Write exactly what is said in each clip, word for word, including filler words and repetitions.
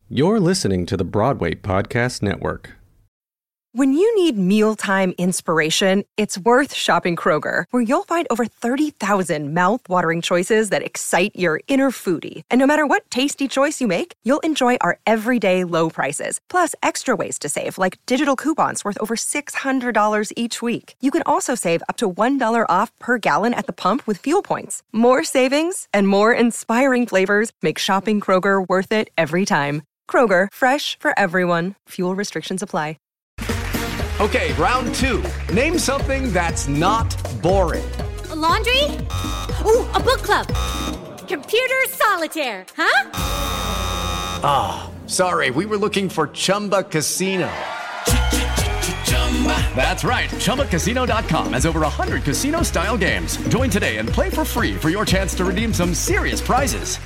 You're listening to the Broadway Podcast Network. When you need mealtime inspiration, it's worth shopping Kroger, where you'll find over thirty thousand mouth-watering choices that excite your inner foodie. And no matter what tasty choice you make, you'll enjoy our everyday low prices, plus extra ways to save, like digital coupons worth over six hundred dollars each week. You can also save up to one dollar off per gallon at the pump with fuel points. More savings and more inspiring flavors make shopping Kroger worth it every time. Kroger, fresh for everyone. Fuel restrictions apply. Okay, round two. Name something that's not boring. A laundry? Ooh, a book club. Computer solitaire, huh? Ah, oh, sorry, we were looking for Chumba Casino. That's right, Chumba Casino dot com has over one hundred casino-style games. Join today and play for free for your chance to redeem some serious prizes.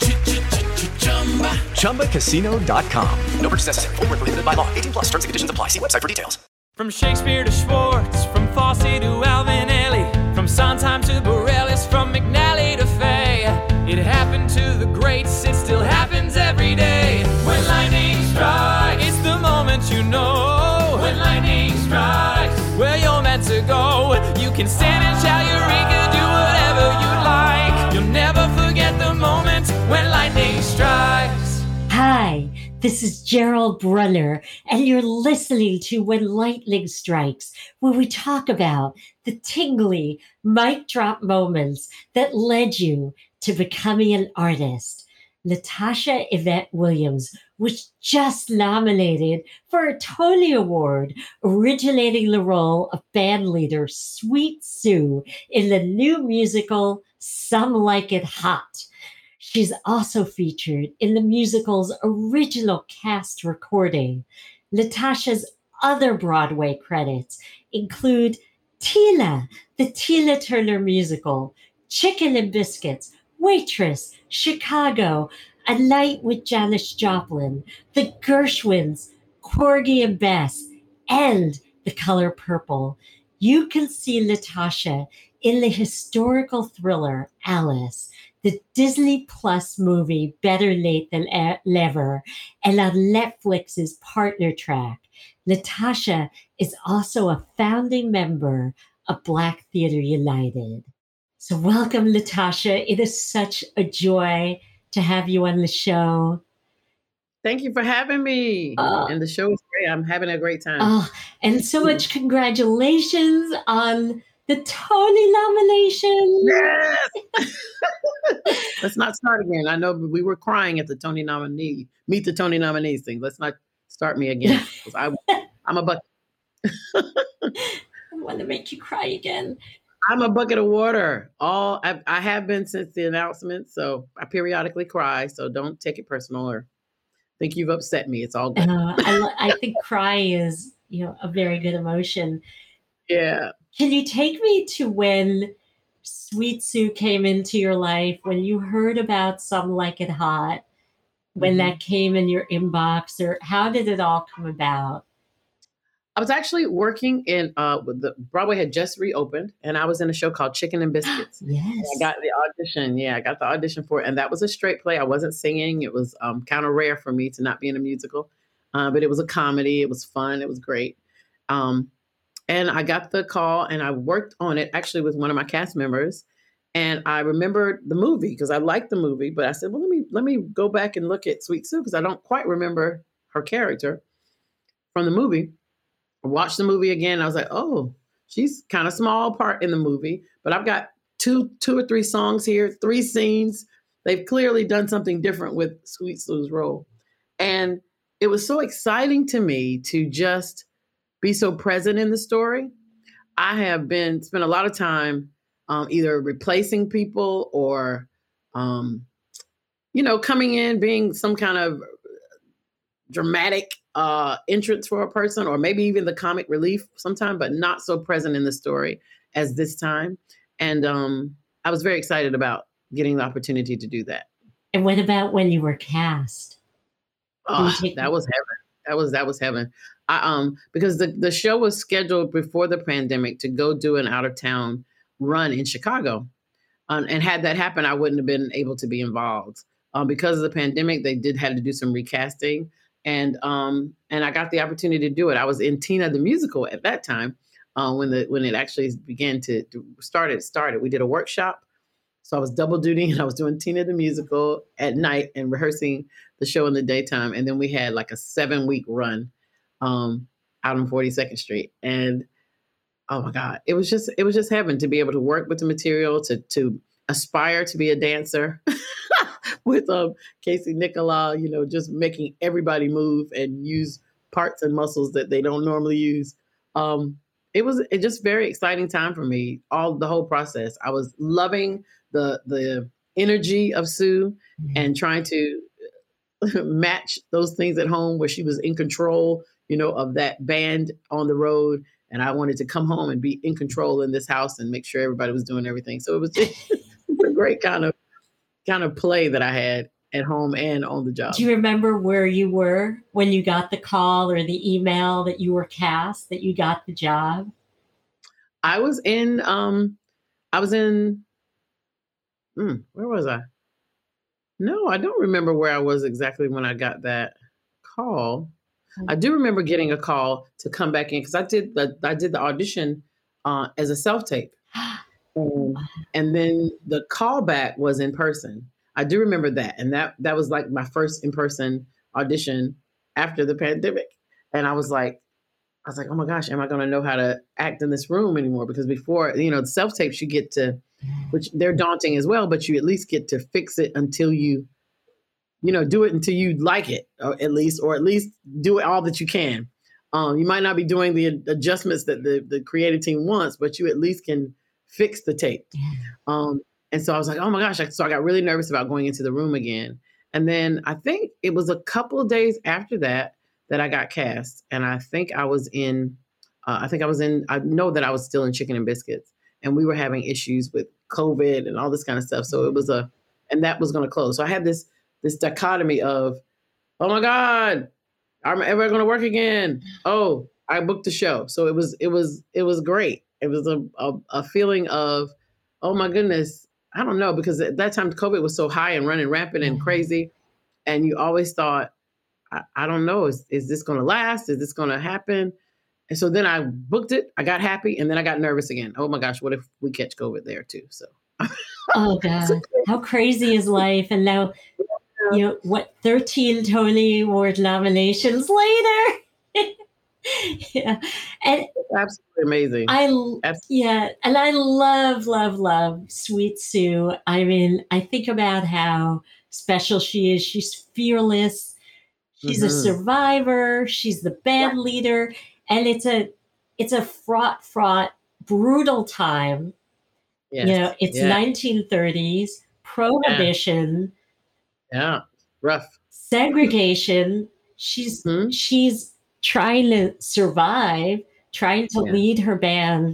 Chumba Casino dot com. No purchase necessary. Void where prohibited by law. eighteen plus. Terms and conditions apply. See website for details. From Shakespeare to Schwartz, from Fosse to Alvin Ailey, from Sondheim to Bareilles, from McNally to Fay. It happened to the greats, it still happens every day. When lightning strikes, it's the moment you know. When lightning strikes, where you're meant to go. You can stand and shout Eureka, do whatever you like. You'll never forget the moment when lightning strikes. Hi. This is Gerald Brunner, and you're listening to When Lightning Strikes, where we talk about the tingly mic drop moments that led you to becoming an artist. Latasha Yvette Williams was just nominated for a Tony Award, originating the role of band leader Sweet Sue in the new musical Some Like It Hot. She's also featured in the musical's original cast recording. Latasha's other Broadway credits include Tila, the Tina Turner musical, Chicken and Biscuits, Waitress, Chicago, A Night with Janis Joplin, The Gershwins, Porgy and Bess, and The Color Purple. You can see Latasha in the historical thriller Alice, the Disney Plus movie Better Late Than Never, and on Netflix's Partner Track. Latasha is also a founding member of Black Theater United. So welcome, Latasha. It is such a joy to have you on the show. Thank you for having me. Uh, and the show is great. I'm having a great time. Oh, and so much congratulations on the Tony nomination. Yes. Let's not start again. I know we were crying at the Tony nominee, meet the Tony nominees thing. Let's not start me again. I, I'm a bucket. I want to make you cry again. I'm a bucket of water. All I, I have been since the announcement, so I periodically cry. So don't take it personal or think you've upset me. It's all good. Uh, I, I think cry is, you know, a very good emotion. Yeah. Can you take me to when Sweet Sue came into your life, when you heard about Some Like It Hot, when mm-hmm. that came in your inbox, or how did it all come about? I was actually working in, uh, with the Broadway had just reopened, and I was in a show called Chicken and Biscuits. Yes. And I got the audition. Yeah, I got the audition for it. And that was a straight play. I wasn't singing. It was um, kind of rare for me to not be in a musical, uh, but it was a comedy. It was fun. It was great. Um, And I got the call and I worked on it actually with one of my cast members. And I remembered the movie because I liked the movie, but I said, well, let me let me go back and look at Sweet Sue because I don't quite remember her character from the movie. I watched the movie again. I was like, oh, she's kind of small part in the movie, but I've got two two or three songs here, three scenes. They've clearly done something different with Sweet Sue's role. And it was so exciting to me to just be so present in the story. I have been spent a lot of time um, either replacing people or, um, you know, coming in, being some kind of dramatic uh, entrance for a person, or maybe even the comic relief sometime, but not so present in the story as this time. And um, I was very excited about getting the opportunity to do that. And what about when you were cast? Oh, that was heaven. That was that was heaven. I, um, because the, the show was scheduled before the pandemic to go do an out of town run in Chicago. Um, and had that happen, I wouldn't have been able to be involved. Um, because of the pandemic, they did have to do some recasting. and um, and I got the opportunity to do it. I was in Tina the Musical at that time uh, when the when it actually began to, to start. It started. We did a workshop, so I was double duty, and I was doing Tina the Musical at night and rehearsing the show in the daytime. And then we had like a seven week run um, out on forty-second Street, and oh my God, it was just it was just heaven to be able to work with the material, to to aspire to be a dancer with um, Casey Nicola, you know, just making everybody move and use parts and muscles that they don't normally use. Um, it was it just very exciting time for me, all the whole process. I was loving the the energy of Sue and trying to match those things at home where she was in control, you know, of that band on the road. And I wanted to come home and be in control in this house and make sure everybody was doing everything. So it was just a great kind of kind of play that I had at home and on the job. Do you remember where you were when you got the call or the email that you were cast, that you got the job? I was in, um, I was in, hmm, where was I? No, I don't remember where I was exactly when I got that call. I do remember getting a call to come back in because I did the I did the audition uh, as a self tape, and, and then the callback was in person. I do remember that, and that that was like my first in person audition after the pandemic. And I was like, I was like, oh my gosh, am I going to know how to act in this room anymore? Because before, you know, the self tapes you get to, which they're daunting as well, but you at least get to fix it until you. You know, do it until you like it, or at least, or at least do it all that you can. Um, you might not be doing the adjustments that the, the creative team wants, but you at least can fix the tape. Um, and so I was like, oh my gosh. So I got really nervous about going into the room again. And then I think it was a couple of days after that, that I got cast. And I think I was in, uh, I think I was in, I know that I was still in Chicken and Biscuits, and we were having issues with COVID and all this kind of stuff. So it was a, and that was going to close. So I had this, this dichotomy of, oh my God, I'm ever going to work again? Oh, I booked the show. So it was, it was, it was great. It was a, a, a feeling of, oh my goodness, I don't know, because at that time COVID was so high and running rampant and crazy. And you always thought, I, I don't know, is, is this going to last? Is this going to happen? And so then I booked it, I got happy, and then I got nervous again. Oh my gosh, what if we catch COVID there too? So. Oh God, how crazy is life? And now, you know, what, thirteen Tony Award nominations later? Yeah. And it's absolutely amazing. I, absolutely. Yeah. And I love, love, love Sweet Sue. I mean, I think about how special she is. She's fearless. She's mm-hmm. a survivor. She's the band yeah. leader. And it's a, it's a fraught, fraught, brutal time. Yes. You know, it's yeah. nineteen thirties, prohibition. Yeah. Yeah, rough. Segregation. She's mm-hmm. she's trying to survive, trying to yeah. lead her band.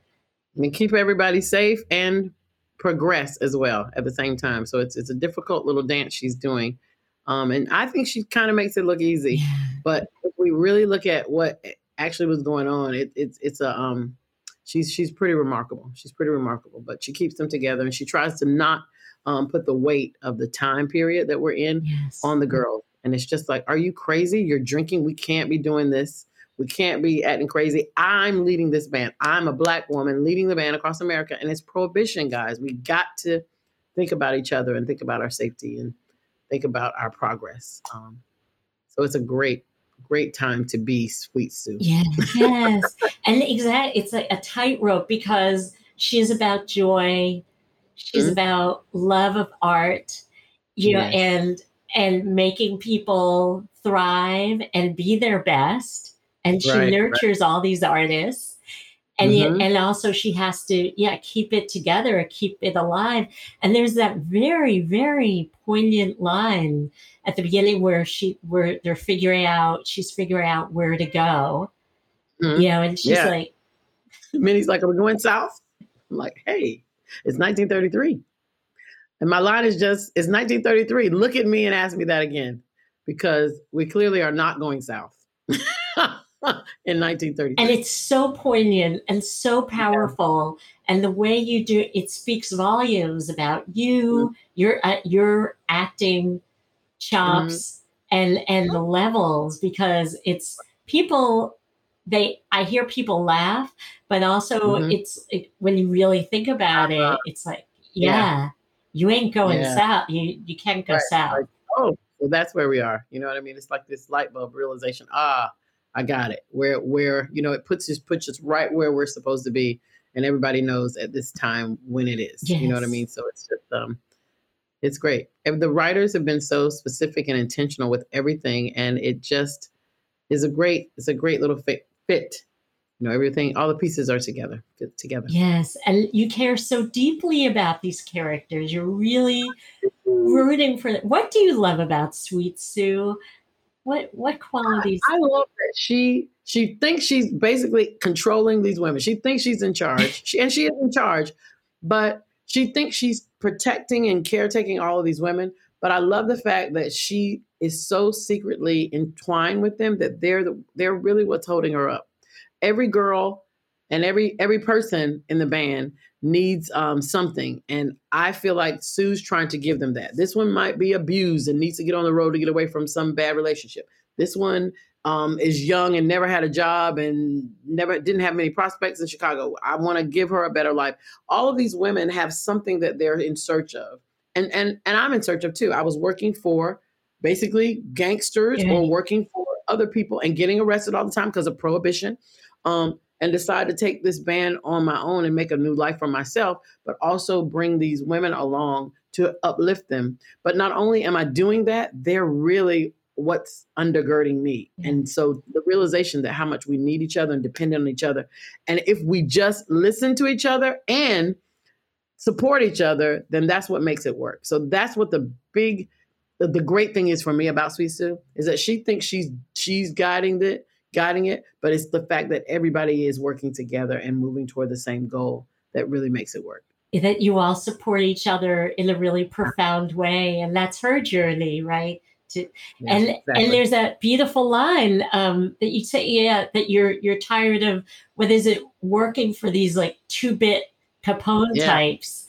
I mean, keep everybody safe and progress as well at the same time. So it's it's a difficult little dance she's doing. Um, and I think she kind of makes it look easy. Yeah. But if we really look at what actually was going on, it, it's it's a um she's she's pretty remarkable. She's pretty remarkable. But she keeps them together, and she tries to not Um, put the weight of the time period that we're in yes. on the girls. And it's just like, are you crazy? You're drinking. We can't be doing this. We can't be acting crazy. I'm leading this band. I'm a Black woman leading the band across America. And it's prohibition, guys. We got to think about each other and think about our safety and think about our progress. Um, so it's a great, great time to be Sweet Sue. Yes, yes. And exactly, it's like a tightrope because she is about joy. She's mm-hmm. about love of art, you yes. know, and and making people thrive and be their best. And she right, nurtures right. all these artists. And mm-hmm. yet, and also she has to, yeah, keep it together, keep it alive. And there's that very, very poignant line at the beginning where she, where they're figuring out, she's figuring out where to go. Mm-hmm. You know, and she's yeah. like, Minnie's like, are we going south? I'm like, hey. It's nineteen thirty-three. And my line is just, it's nineteen thirty-three. Look at me and ask me that again, because we clearly are not going south in nineteen thirty-three. And it's so poignant and so powerful. Yeah. And the way you do it speaks volumes about you, mm-hmm. your, uh, your acting chops, and and the levels, because it's people, they I hear people laugh, but also Mhm. it's it, when you really think about Uh-huh. it, it's like, Yeah. yeah, you ain't going Yeah. south. You you can't go Right. south. Like, oh, so that's where we are. You know what I mean? It's like this light bulb realization. Ah, I got it. Where where you know it puts us puts us right where we're supposed to be, and everybody knows at this time when it is. You know what I Yes. mean? So it's just um, it's great. And the writers have been so specific and intentional with everything, and it just is a great. It's a great little fit. Fit. You know, everything. All the pieces are together. Fit together. Yes, and you care so deeply about these characters. You're really rooting for them. What do you love about Sweet Sue? What what qualities? I love that she she thinks she's basically controlling these women. She thinks she's in charge, she, and she is in charge, but she thinks she's protecting and caretaking all of these women. But I love the fact that she is so secretly entwined with them that they're the, they're really what's holding her up. Every girl and every every person in the band needs um, something, and I feel like Sue's trying to give them that. This one might be abused and needs to get on the road to get away from some bad relationship. This one um, is young and never had a job and never didn't have many prospects in Chicago. I want to give her a better life. All of these women have something that they're in search of, and and and I'm in search of too. I was working for basically gangsters Yeah. or working for other people and getting arrested all the time because of prohibition. Um, and decide to take this band on my own and make a new life for myself, but also bring these women along to uplift them. But not only am I doing that, they're really what's undergirding me. Yeah. And so the realization that how much we need each other and depend on each other. And if we just listen to each other and support each other, then that's what makes it work. So that's what the big, the, the great thing is for me about Sweet Sue is that she thinks she's she's guiding it, guiding it, but it's the fact that everybody is working together and moving toward the same goal that really makes it work. That you all support each other in a really profound way, and that's her journey, right? To, Yeah, and exactly. and there's that beautiful line um, that you say, yeah, that you're you're tired of, what is it, working for these like two bit Capone Yeah. types.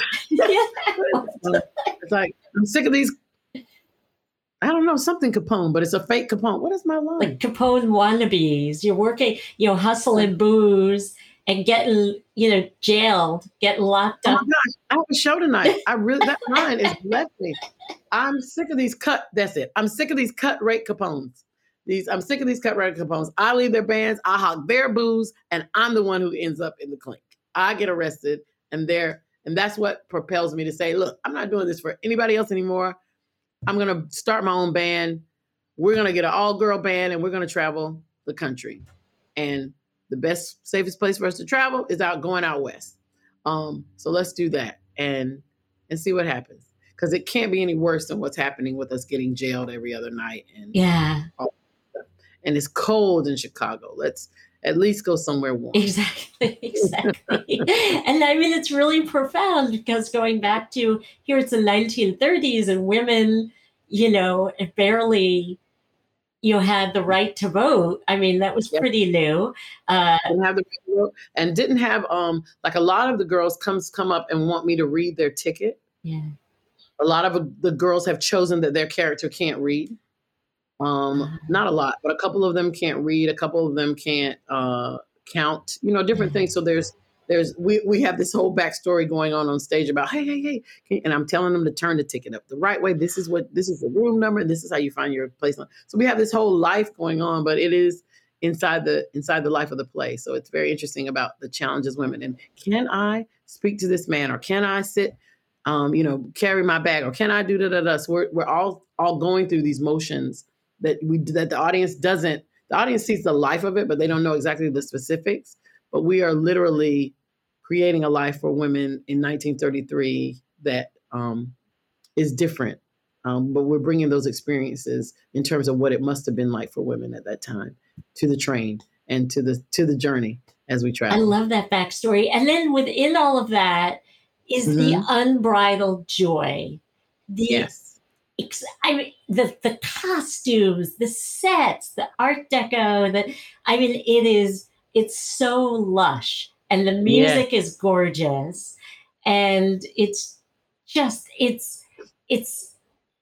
It's like, I'm sick of these, I don't know, something Capone, but it's a fake Capone. What is my line? Like Capone wannabes. You're working, you know, hustling booze and getting, you know, jailed, getting locked Oh my up. gosh, I have a show tonight. I really, that line is left me. I'm sick of these cut, that's it. I'm sick of these cut rate Capones. These, I'm sick of these cut rate Capones. I leave their bands, I hog their booze, and I'm the one who ends up in the clink. I get arrested, and they're, and that's what propels me to say, look, I'm not doing this for anybody else anymore. I'm going to start my own band. We're going to get an all-girl band, and we're going to travel the country. And the best, safest place for us to travel is out going out west. Um, so let's do that and and see what happens. Because it can't be any worse than what's happening with us getting jailed every other night. And Yeah, all that stuff. And it's cold in Chicago. Let's at least go somewhere warm. exactly, exactly. And I mean, it's really profound because going back to here, it's the nineteen thirties and women, you know, barely, you know, had the right to vote. I mean, that was Yep. pretty new. Uh, Didn't have the and didn't have um like a lot of the girls comes come up and want me to read their ticket. yeah. A lot of the girls have chosen that their character can't read. Um, not a lot, but a couple of them can't read. A couple of them can't uh, count. You know, different things. So there's there's we we have this whole backstory going on on stage about hey hey hey, can- and I'm telling them to turn the ticket up the right way. This is what this is the room number. And this is how you find your place. So we have this whole life going on, but it is inside the inside the life of the play. So it's very interesting about the challenges women and can I speak to this man or can I sit, um, you know, carry my bag or can I do da da da. So we're we're all all going through these motions that we that the audience doesn't. The audience sees the life of it, but they don't know exactly the specifics. But we are literally creating a life for women in nineteen thirty-three that um, is different. Um, but we're bringing those experiences in terms of what it must have been like for women at that time to the train and to the to the journey as we I travel. love that backstory. And then within all of that is the Mhm. unbridled joy. The Yes. ex- I mean, the the costumes, the sets, the Art Deco. That I mean, it is it's so lush, and the music is gorgeous, and it's just it's it's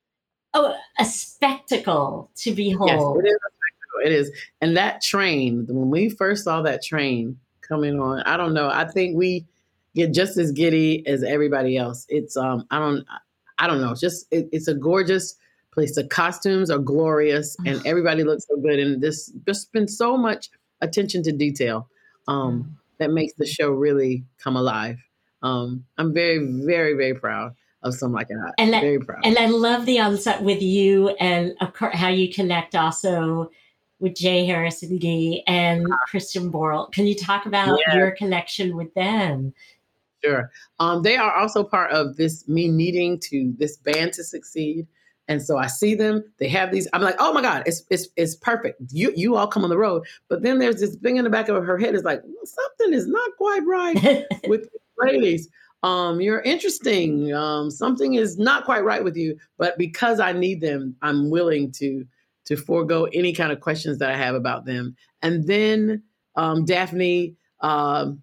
Oh, a spectacle to Yes, behold. it is a spectacle. It is. And that train, when we first saw that train coming on, I don't know. I think we get just as giddy as everybody else. It's um, I don't, I don't know. It's just it, it's a gorgeous place. The costumes are glorious, and everybody looks so good. And this just been so much attention to detail um, that makes the show really come alive. Um, I'm very, very, very proud of something like that. And I, very proud. And I love the onset with you and of course, how you connect also with Jay Harrison Ghee and Christian Borle. Can you talk about Yeah. your connection with them? Sure. Um, they are also part of this, me needing to, this band to succeed. And so I see them, they have these, I'm like, oh my God, it's it's it's perfect. You you all come on the road. But then there's this thing in the back of her head is like, well, something is not quite right with these ladies. Um, you're interesting. Um, something is not quite right with you. But because I need them, I'm willing to to forego any kind of questions that I have about them. And then um, Daphne, um,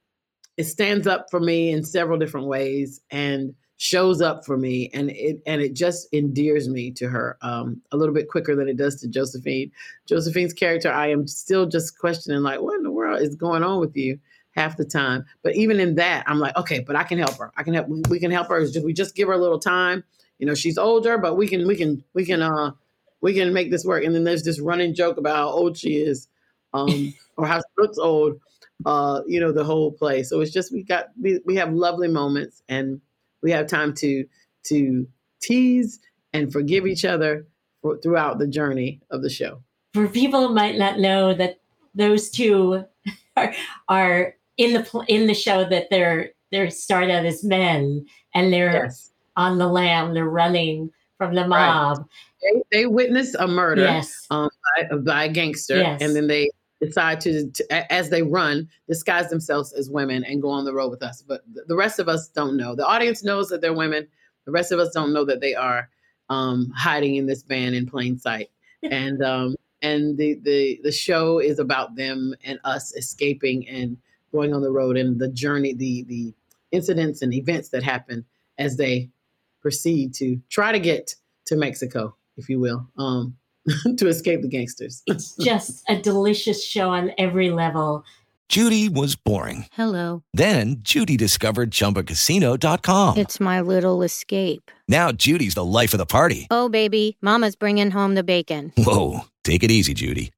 it stands up for me in several different ways and shows up for me, and it and it just endears me to her um, a little bit quicker than it does to Josephine. Josephine's character, I am still just questioning, like, what in the world is going on with you half the time? But even in that, I'm like, okay, but I can help her. I can help. We, we can help her. It's just, we just give her a little time. You know, she's older, but we can we can we can uh we can make this work. And then there's this running joke about how old she is, um, or how she looks old. Uh, you know, the whole play. So it's just we got we, we have lovely moments, and we have time to to tease and forgive each other for, throughout the journey of the show. For people who might not know that those two are, are in the pl- in the show, that they're they're started out as men and they're Yes. on the lam, they're running from the mob. They, they witness a murder Yes. um, by, by a gangster, Yes. and then they decide to, to, as they run, disguise themselves as women and go on the road with us. But the rest of us don't know. The audience knows that they're women. The rest of us don't know that they are um, hiding in this van in plain sight. And um, and the, the the show is about them and us escaping and going on the road, and the journey, the the incidents and events that happen as they proceed to try to get to Mexico, if you will. Um, to escape the gangsters. It's just a delicious show on every level. Judy was boring. Hello. Then Judy discovered Chumba Casino dot com. It's my little escape. Now Judy's the life of the party. Oh, baby, mama's bringing home the bacon. Whoa, take it easy, Judy.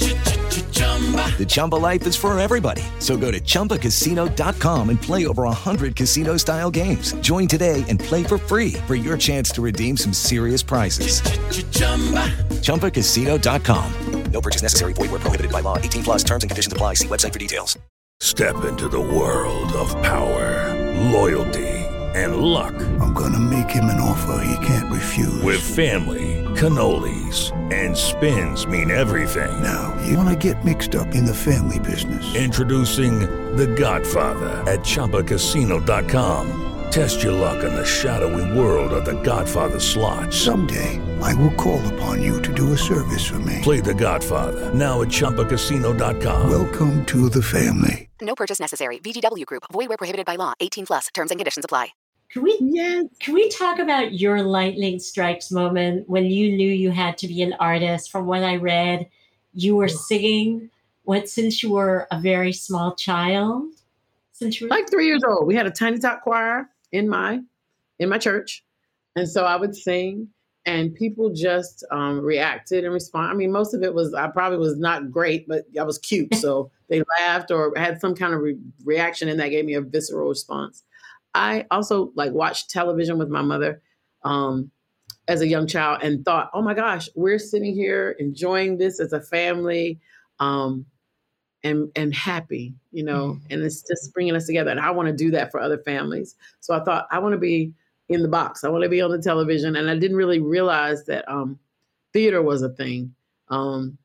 The Chumba life is for everybody. So go to Chumba Casino dot com and play over one hundred casino-style games. Join today and play for free for your chance to redeem some serious prizes. Chumba Casino dot com. No purchase necessary. Void where prohibited by law. eighteen plus terms and conditions apply. See website for details. Step into the world of power, loyalty, and luck. I'm gonna make him an offer he can't refuse. With family, cannolis, and spins mean everything. Now, you wanna get mixed up in the family business. Introducing The Godfather at Chumba Casino dot com. Test your luck in the shadowy world of The Godfather slot. Someday, I will call upon you to do a service for me. Play The Godfather now at Chumba Casino dot com. Welcome to the family. No purchase necessary. V G W Group. Void where prohibited by law. eighteen plus. Terms and conditions apply. Can we Yes. can we talk about your lightning strikes moment when you knew you had to be an artist? From what I read, you were singing what since you were a very small child? Since you were Like three years old. We had a tiny top choir in my in my church. And so I would sing, and people just um, reacted and respond. I mean, most of it was, I probably was not great, but I was cute. So they laughed or had some kind of re- reaction, and that gave me a visceral response. I also like watched television with my mother um, as a young child and thought, oh my gosh, we're sitting here enjoying this as a family um, and, and happy, you know, and it's just bringing us together. And I want to do that for other families. So I thought, I want to be in the box. I want to be on the television. And I didn't really realize that um, theater was a thing um,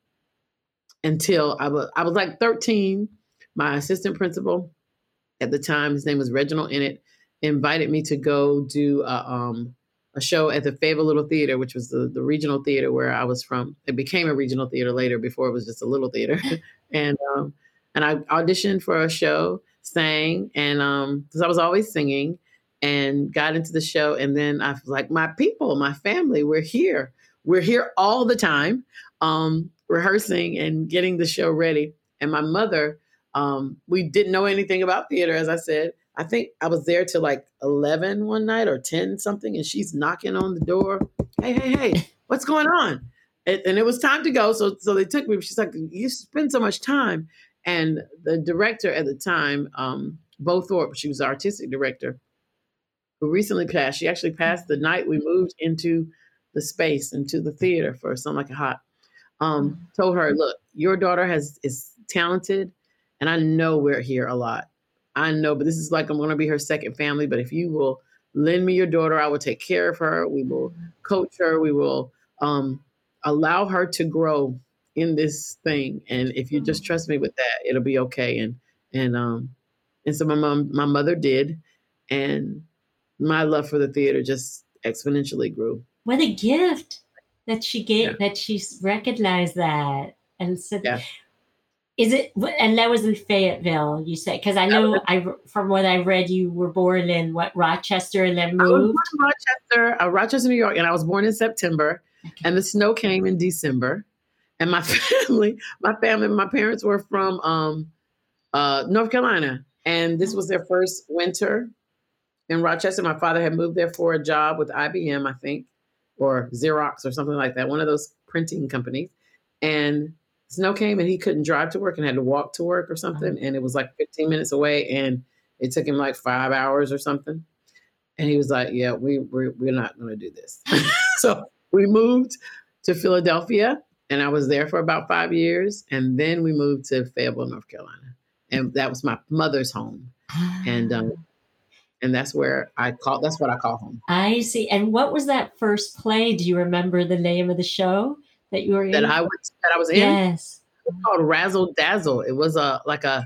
until I was, I was like thirteen. My assistant principal at the time, his name was Reginald Innett, invited me to go do a, um, a show at the Fayetteville Little Theater, which was the, the regional theater where I was from. It became a regional theater later. Before it was just a little theater. and um, and I auditioned for a show, sang, and um, because I was always singing. and got into the show. And then I was like, my people, my family, we're here. We're here all the time, um, rehearsing and getting the show ready. And my mother, um, we didn't know anything about theater, as I said. I think I was there till like eleven one night or ten something, and she's knocking on the door. Hey, hey, hey, what's going on? And, and it was time to go. So, so they took me. She's like, you spend so much time. And the director at the time, um, Bo Thorpe, she was the artistic director, who recently passed. She actually passed the night we moved into the space, into the theater for Something Like a Hot. Um, told her, look, your daughter has is talented, and I know we're here a lot. I know, but this is like I'm going to be her second family. But if you will lend me your daughter, I will take care of her. We will coach her. We will um, allow her to grow in this thing. And if you just trust me with that, it'll be okay. And and um, and so my mom, my mother did, and my love for the theater just exponentially grew. What a gift that she gave, Yeah. that she recognized that and said, Yeah. is it, and that was in Fayetteville, you said, because I know I, from what I read, you were born in what, Rochester, and then I was born moved? in Rochester, uh, Rochester, New York, and I was born in September, and the snow came in December. And my family, my family, my parents were from um, uh, North Carolina, and this was their first winter in Rochester. My father had moved there for a job with I B M, I think, or Xerox or something like that, one of those printing companies. And snow came and he couldn't drive to work and had to walk to work or something. And it was like fifteen minutes away, and it took him like five hours or something. And he was like, yeah, we, we're, we're not going to do this. So we moved to Philadelphia, and I was there for about five years. And then we moved to Fayetteville, North Carolina. And that was my mother's home. And, um, and that's where I call, that's what I call home. I see. And what was that first play? Do you remember the name of the show that you were in? That I was, that I was in? Yes. It was called Razzle Dazzle. It was a, like a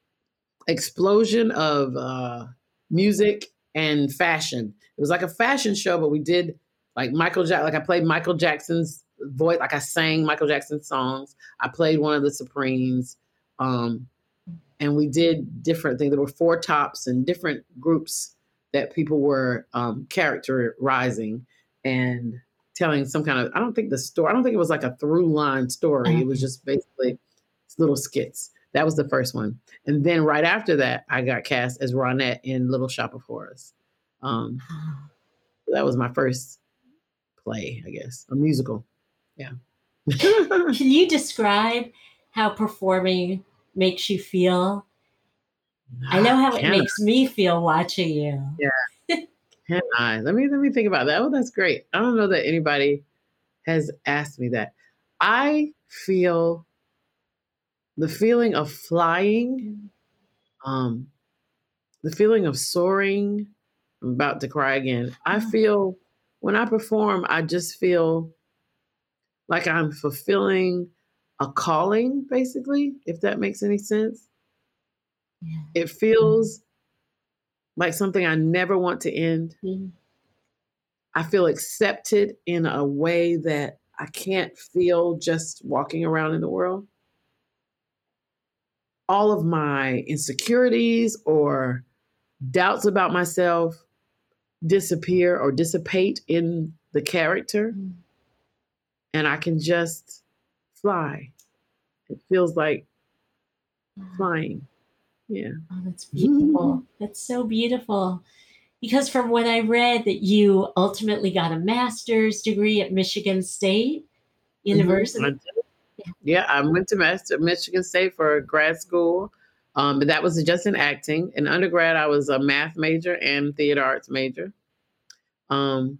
explosion of uh, music and fashion. It was like a fashion show, but we did like Michael Jackson, like I played Michael Jackson's voice, like I sang Michael Jackson's songs. I played one of the Supremes. Um, and we did different things. There were four tops and different groups that people were um, characterizing and telling some kind of, I don't think the story, I don't think it was like a through line story. It was just basically little skits. That was the first one. And then right after that, I got cast as Ronette in Little Shop of Horrors. Um, that was my first play, I guess, a musical. Yeah. Can you describe how performing makes you feel? I know how it Can makes I? me feel watching you. Yeah. Can I? Let me let me think about that. Oh, that's great. I don't know that anybody has asked me that. I feel the feeling of flying, um, the feeling of soaring. I'm about to cry again. I feel when I perform, I just feel like I'm fulfilling a calling, basically, if that makes any sense. Yeah. It feels like something I never want to end. Mm-hmm. I feel accepted in a way that I can't feel just walking around in the world. All of my insecurities or doubts about myself disappear or dissipate in the character. Mm-hmm. And I can just fly. It feels like flying. Yeah. Oh, that's beautiful. That's so beautiful. Because from what I read, that you ultimately got a master's degree at Michigan State University. Mm-hmm. I did. Yeah, I went to Master, Michigan State for grad school. Um, but that was just in acting. In undergrad, I was a math major and theater arts major. Um,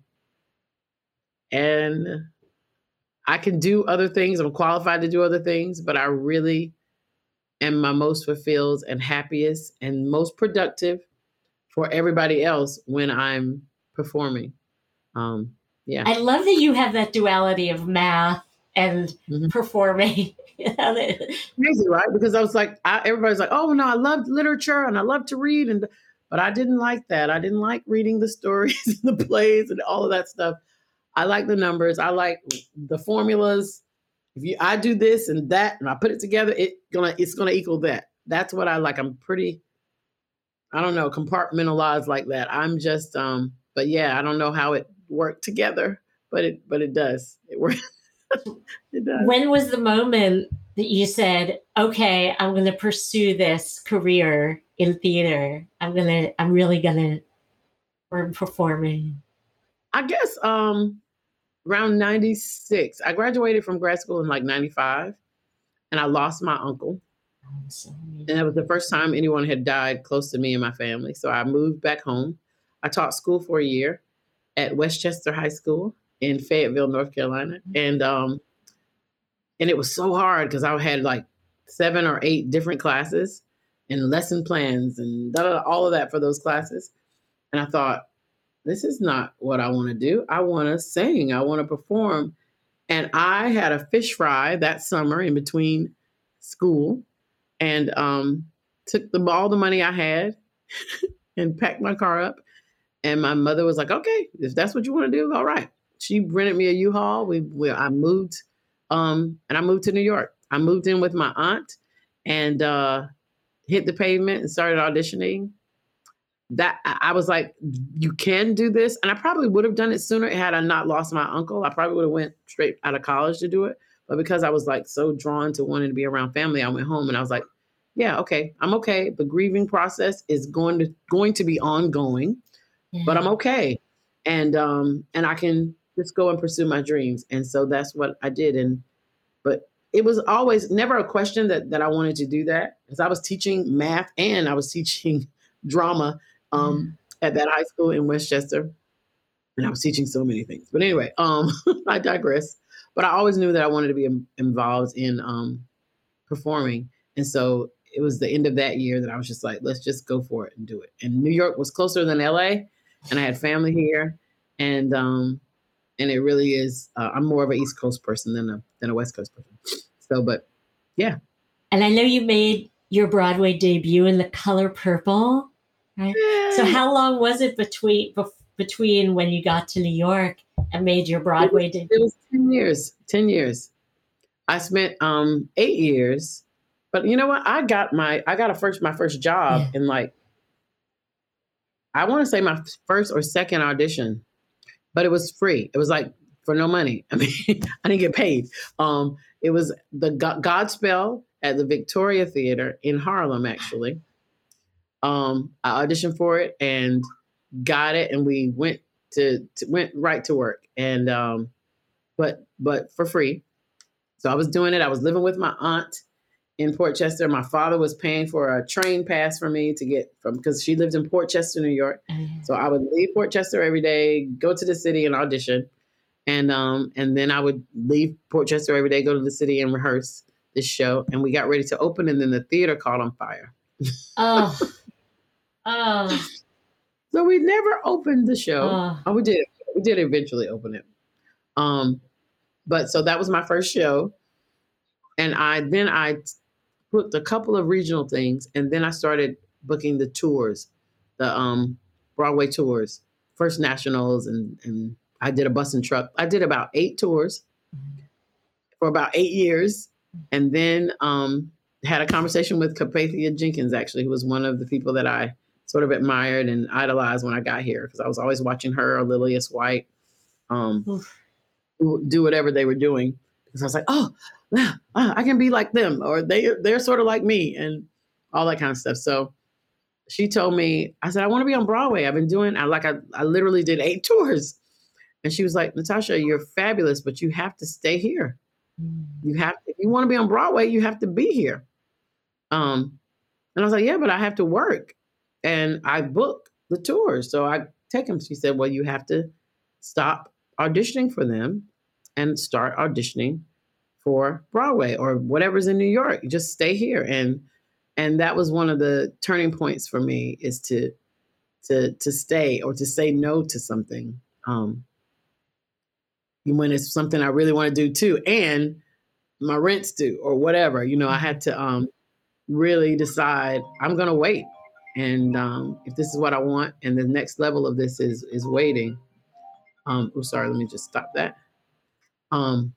and I can do other things. I'm qualified to do other things, but I really am my most fulfilled and happiest and most productive for everybody else when I'm performing. Um, yeah. I love that you have that duality of math and mm-hmm. performing. Crazy, right? Because I was like, I, everybody's like, oh no, I loved literature and I love to read. And, but I didn't like that. I didn't like reading the stories and the plays and all of that stuff. I like the numbers. I like the formulas. If you, I do this and that, and I put it together, it gonna, it's gonna equal that. That's what I like. I'm pretty, I don't know, compartmentalized like that. I'm just, um, but yeah, I don't know how it worked together, but it, but it does. It works. It does. When was the moment that you said, okay, I'm going to pursue this career in theater? I'm going to, I'm really going to, or performing. I guess, um, around ninety-six, I graduated from grad school in like ninety-five, and I lost my uncle. And that was the first time anyone had died close to me and my family. So I moved back home. I taught school for a year at Westchester High School in Fayetteville, North Carolina. And um, and it was so hard because I had like seven or eight different classes and lesson plans and da, da, da, all of that for those classes. And I thought, this is not what I want to do. I want to sing. I want to perform. And I had a fish fry that summer in between school. And um, took the all the money I had and packed my car up. And my mother was like, "Okay, if that's what you want to do, all right." She rented me a U-Haul. We, we I moved, um, and I moved to New York. I moved in with my aunt and uh, hit the pavement and started auditioning. That I was like, "You can do this," and I probably would have done it sooner had I not lost my uncle. I probably would have went straight out of college to do it. But because I was like so drawn to wanting to be around family, I went home and I was like, yeah, okay, I'm okay. The grieving process is going to going to be ongoing, yeah. But I'm okay. And um, and I can just go and pursue my dreams. And so that's what I did. And but it was always never a question that that I wanted to do that, because I was teaching math and I was teaching drama um, mm. at that high school in Westchester. And I was teaching so many things. But anyway, um, I digress. But I always knew that I wanted to be involved in um, performing. And so it was the end of that year that I was just like, let's just go for it and do it. And New York was closer than L A, and I had family here. And um, and it really is, uh, I'm more of an East Coast person than a, than a West Coast person. So, but yeah. And I know you made your Broadway debut in The Color Purple, right? Yeah. So how long was it between between when you got to New York and made your Broadway it was, debut? It was ten years, ten years. I spent um, eight years, but you know what? I got my, I got a first, my first job yeah. in like, I want to say my first or second audition, but it was free. It was like for no money. I mean, I didn't get paid. Um, it was the God- Godspell at the Victoria Theater in Harlem, actually. Um, I auditioned for it and got it, and we went to, to went right to work, and um, but but for free. So I was doing it. I was living with my aunt in Port Chester. My father was paying for a train pass for me to get from, because she lived in Port Chester, New York. Mm-hmm. So I would leave Port Chester every day, go to the city and audition, and um, and then I would leave Port Chester every day, go to the city and rehearse this show. And we got ready to open, and then the theater caught on fire. Oh, oh. So we never opened the show. Oh. oh, we did. We did eventually open it. Um, but so that was my first show, and I then I booked a couple of regional things, and then I started booking the tours, the um, Broadway tours, First Nationals, and and I did a bus and truck. I did about eight tours for about eight years, and then um, had a conversation with Carpathia Jenkins, actually, who was one of the people that I sort of admired and idolized when I got here, because I was always watching her or Lillias White um, do whatever they were doing. Because I was like, oh, yeah, I can be like them, or they, they're sort of like me, and all that kind of stuff. So she told me, I said, I want to be on Broadway. I've been doing, I like, I, I literally did eight tours. And she was like, Natasha, you're fabulous, but you have to stay here. Mm. You have to, if you want to be on Broadway, you have to be here. Um, and I was like, yeah, but I have to work. And I book the tours. So I take them. She said, well, you have to stop auditioning for them and start auditioning for Broadway or whatever's in New York. Just stay here. And and that was one of the turning points for me, is to to to stay, or to say no to something um, when it's something I really want to do too, and my rent's due or whatever. You know, I had to um, really decide, I'm going to wait. And um, if this is what I want, and the next level of this is is waiting. Um, oh, sorry, let me just stop that. Um,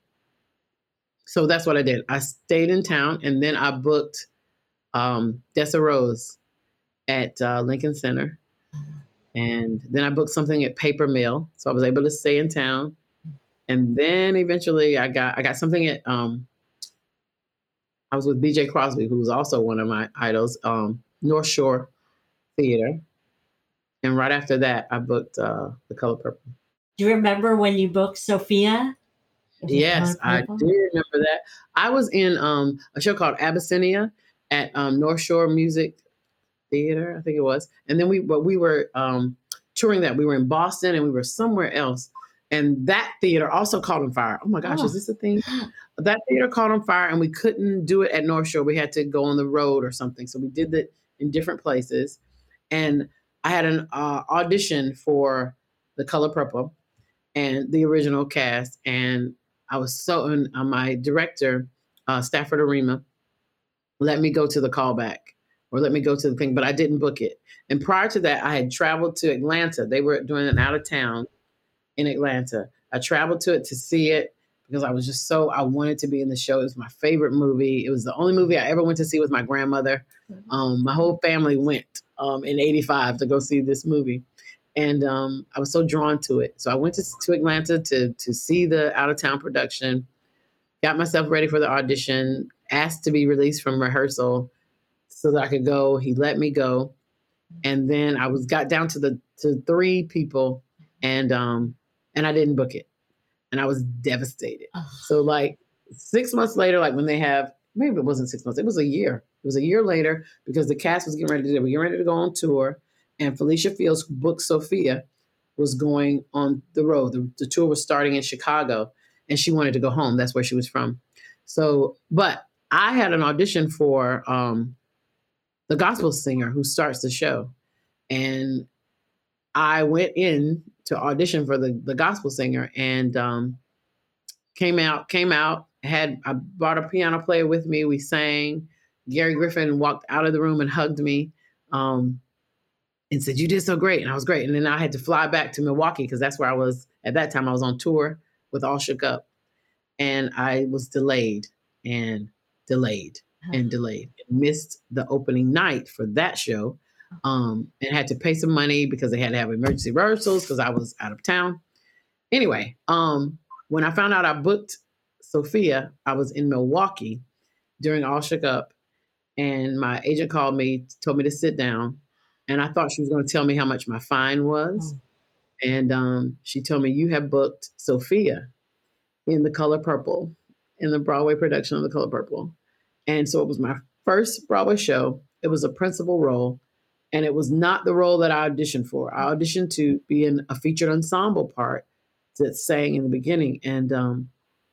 so that's what I did. I stayed in town, and then I booked um, Dessa Rose at uh, Lincoln Center. And then I booked something at Paper Mill. So I was able to stay in town. And then eventually I got I got something at, um, I was with B J Crosby, who was also one of my idols, um, North Shore Theater. And right after that, I booked uh, The Color Purple. Do you remember when you booked Sophia? Yes, I do remember that. I was in um, a show called Abyssinia at um, North Shore Music Theater, I think it was. And then we, but we were um, touring that. We were in Boston and we were somewhere else. And that theater also caught on fire. Oh my gosh, oh. Is this a thing? That theater caught on fire and we couldn't do it at North Shore. We had to go on the road or something. So we did that in different places. And I had an uh, audition for The Color Purple and the original cast. And I was so, and uh, my director, uh, Stafford Arima, let me go to the callback or let me go to the thing, but I didn't book it. And prior to that, I had traveled to Atlanta. They were doing an out of town in Atlanta. I traveled to it to see it because I was just so, I wanted to be in the show. It was my favorite movie. It was the only movie I ever went to see with my grandmother. Um, my whole family went um, in eighty-five to go see this movie. And um, I was so drawn to it. So I went to, to Atlanta to, to see the out of town production, got myself ready for the audition, asked to be released from rehearsal so that I could go. He let me go. And then I was got down to the to three people and um, and I didn't book it. And I was devastated. Oh. So like six months later, like when they have, maybe it wasn't six months, it was a year. It was a year later because the cast was getting ready to, they were getting ready to go on tour. And Felicia Fields, who booked Sophia, was going on the road. The, the tour was starting in Chicago and she wanted to go home. That's where she was from. So, but I had an audition for um, the gospel singer who starts the show. And I went in to audition for the, the gospel singer and um, came out, came out, had, I brought a piano player with me. We sang. Gary Griffin walked out of the room and hugged me um, and said, "You did so great." And I was great. And then I had to fly back to Milwaukee because that's where I was at that time. I was on tour with All Shook Up and I was delayed and delayed and delayed and missed the opening night for that show. Um, and had to pay some money because they had to have emergency rehearsals because I was out of town. Anyway, um, when I found out I booked Sophia, I was in Milwaukee during All Shook Up, and my agent called me, told me to sit down, and I thought she was going to tell me how much my fine was. Oh. And um, she told me, "You have booked Sophia in The Color Purple, in the Broadway production of The Color Purple." And so it was my first Broadway show. It was a principal role. And it was not the role that I auditioned for. I auditioned to be in a featured ensemble part that sang in the beginning. And um,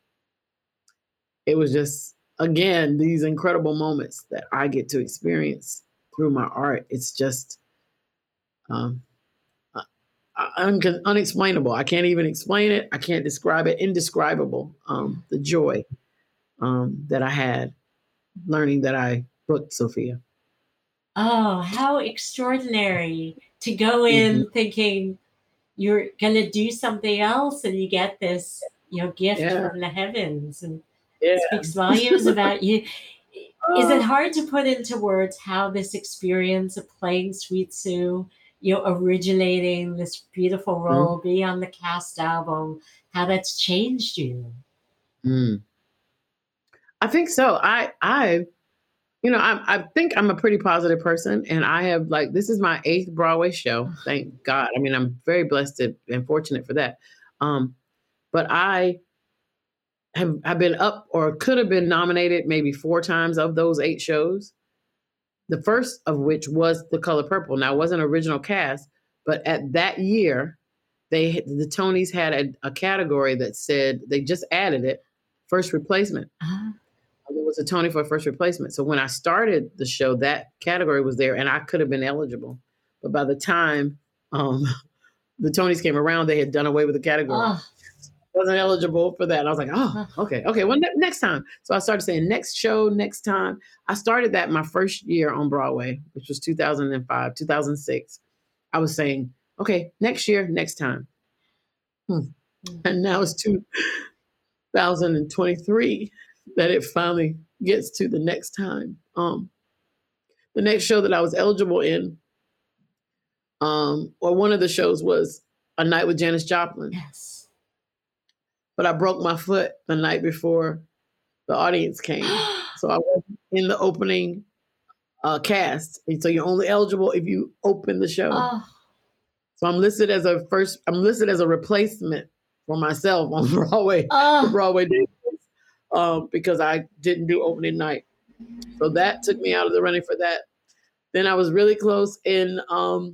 it was just, again, these incredible moments that I get to experience through my art. It's just um, un- unexplainable. I can't even explain it. I can't describe it. Indescribable. Um, the joy um, that I had learning that I booked Sophia. Oh, how extraordinary to go in mm-hmm. thinking you're going to do something else and you get this, you know, gift yeah. from the heavens and yeah. it speaks volumes about you. Is it hard to put into words how this experience of playing Sweet Sue, you know, originating this beautiful role, mm-hmm. being on the cast album, how that's changed you? Mm. I think so. I, I, You know, I, I think I'm a pretty positive person, and I have like, this is my eighth Broadway show. Thank God. I mean, I'm very blessed and fortunate for that. Um, but I have I've been up or could have been nominated maybe four times of those eight shows. The first of which was The Color Purple. Now, it wasn't original cast, but at that year, they the Tonys had a, a category that said, they just added it, first replacement. Uh-huh. There was a Tony for first replacement. So when I started the show, that category was there and I could have been eligible. But by the time um, the Tonys came around, they had done away with the category. Oh. Wasn't eligible for that. And I was like, oh, okay, okay. Well, ne- next time. So I started saying next show, next time. I started that my first year on Broadway, which was two thousand five, two thousand six. I was saying, okay, next year, next time. Hmm. And now it's two thousand twenty-three. That it finally gets to the next time. Um, the next show that I was eligible in Um, or one of the shows was A Night with Janis Joplin. Yes. But I broke my foot the night before the audience came. So I wasn't in the opening uh, cast. And so you're only eligible if you open the show. Oh. So I'm listed as a first, I'm listed as a replacement for myself on Broadway, Oh. for Broadway days, um, because I didn't do opening night. So that took me out of the running for that. Then I was really close in um,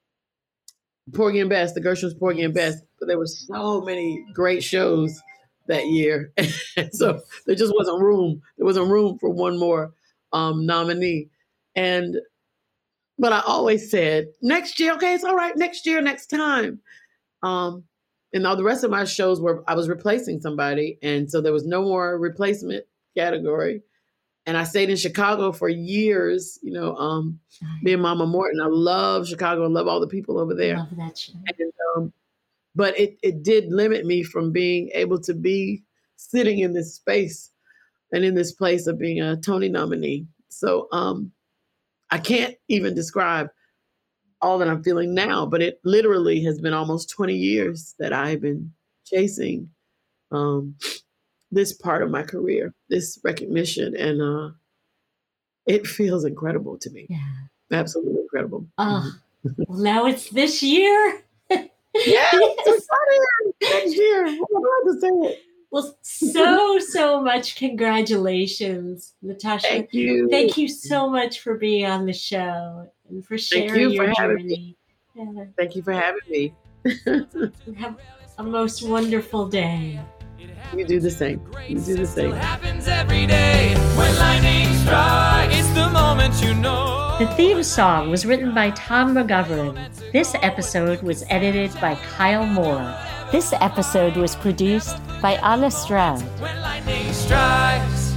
Porgy and Bess, the Gershwin's Porgy and Bess, but there were so many great shows that year. So there just wasn't room. There wasn't room for one more um, nominee. And, but I always said, next year, okay, it's all right, next year, next time. Um, and all the rest of my shows were, I was replacing somebody. And so there was no more replacement category. And I stayed in Chicago for years, you know, um, being Mama Morton. I love Chicago. I love all the people over there. Love that show. And, um, but it, it did limit me from being able to be sitting in this space and in this place of being a Tony nominee. So um, I can't even describe all that I'm feeling now, but it literally has been almost twenty years that I've been chasing um, this part of my career, this recognition. And uh, it feels incredible to me. Yeah. Absolutely incredible. Oh, well, now it's this year. Yes, it's exciting. Next year. I'm glad to say it. Well, so, so much congratulations, Natasha. Thank you. Thank you so much for being on the show and for sharing Thank you your for having journey. me. Yeah. Thank you for having me. Have a most wonderful day. You do the same. You do the same. Happens every day when lightning strikes. It's the moment you know. The theme song was written by Tom McGovern. This episode was edited by Kyle Moore. This episode was produced by Anna Stroud. When lightning strikes.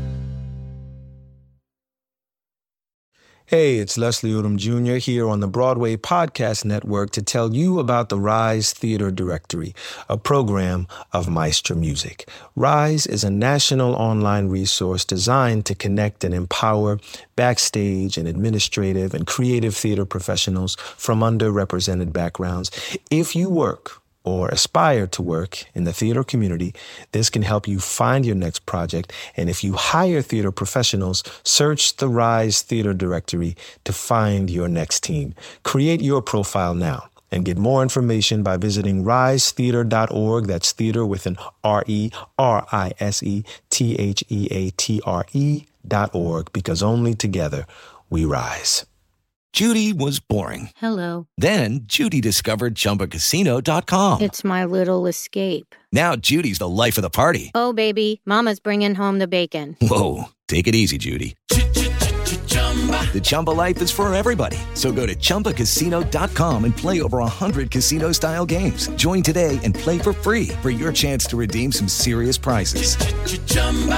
Hey, it's Leslie Odom Junior here on the Broadway Podcast Network to tell you about the Rise Theater Directory, a program of Maestro Music. Rise is a national online resource designed to connect and empower backstage and administrative and creative theater professionals from underrepresented backgrounds. If you work or aspire to work in the theater community, this can help you find your next project. And if you hire theater professionals, search the Rise Theater Directory to find your next team. Create your profile now and get more information by visiting rise theater dot org. That's theater with an R E, R I S E, T H E A T R E dot org, because only together we rise. Judy was boring. Hello. Then Judy discovered Chumba Casino dot com. It's my little escape. Now Judy's the life of the party. Oh, baby, mama's bringing home the bacon. Whoa, take it easy, Judy. The Chumba life is for everybody. So go to Chumba Casino dot com and play over one hundred casino-style games. Join today and play for free for your chance to redeem some serious prizes.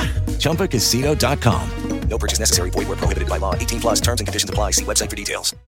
Chumba Casino dot com. No purchase necessary. Void where prohibited by law. eighteen plus terms and conditions apply. See website for details.